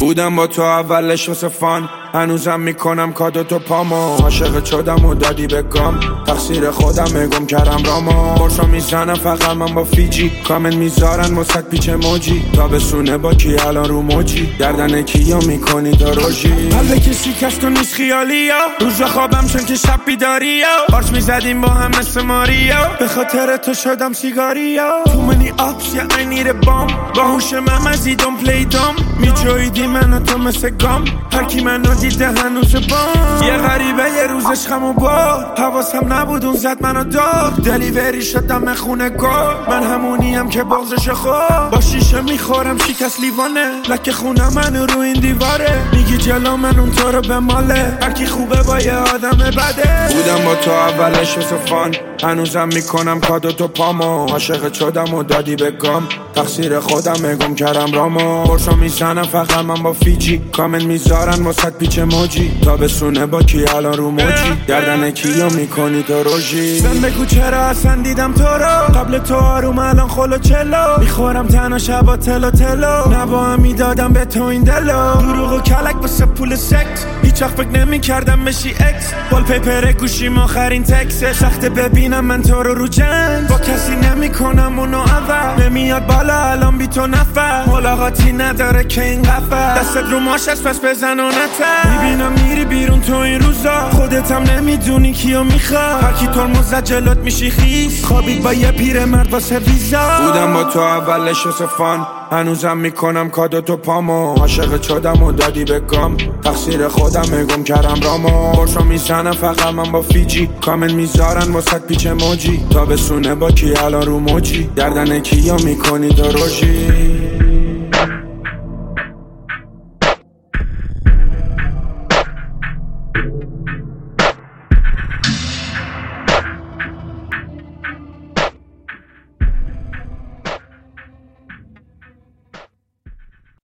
بودم با تو اولش واسه فان، هنوزم میکنم کادو تو پامو. عاشق شدم و دادی به گام، تقصیر خودم گم کردم رامو. برشو میزنم فقط من با فیجی، کامنت میذارن واسط پیچ موجی. تابستونه با کی الان رو موجی، گردن کیو میکنی تو روژی. قلب کسی کس تو نیست خیالی ها، روز خوابم چون که شب بیداری ها. پارچ میزدیم با هم مثل ماریا، به خاطر تو شدم سیگاری ها. تو منی آپس یا I need a bomb، با هوش من مزیدم پلی دام. میجویدی من و تو مثل گام، هرکی منو دیده هنوز بام. یه غریبه یه روزش خمو بار، حواسم نبود اون زد منو دار. دلیوری شدم خونه گار، من همونیم که بغزش خور. با شیشه میخورم شکست لیوانه، لکه خونه منو رو این دیواره. میگی جلو من اون تو رو به ماله، هرکی خوبه با یه آدم بده. بودم با تو اولش واسه فان، هنوزم میکنم کادو تو پامو. عاشق شدم و دادی به گام، تقصیر خودم گم کردم رامو. برشو میزنم فقط من با فیجی، کامنت میذارن واسط پیچ موجی. تابستونه با کی الان رو موجی، گردن کیو میکنی تو روژی. بهم بگو چرا اصلا دیدم تو رو، قبل تو آروم الان خلو چلو. میخورم تنها شبا تلو تلو، نبا هم میدادم به تو این دلو. دروغ و کلک واسه پول سکس، هیچ وقت فکر نمیکردم بشی اکس. وال پیپر گوشیم آخرین تکسه، سخته ببینم من تو رو جنگ. با کسی نمیکنم اونو اول، نمیاد بالا الان بی تو نفر. ملاقاتی نداره که این قفل، دستت رو ماش است پس بزن و نتر. میبینم میری بیرون تو این روزا، خودت هم نمیدونی کیو میخواد. هرکی ترمز زد جلوت میشی خیس، خوابید با یه پیر مرد واسه ویزا. بودم با تو اولش واسه فان، هنوزم میکنم کادو تو پامو. عاشق شدم و دادی به گام، تقصیر خودم گم کردم رامو. برشو میزنم فقط من با فیجی، کامنت میذارن واسط پیچ موجی. تابستونه با کی الان رو موجی، گردن کیو میکنی تو روژی.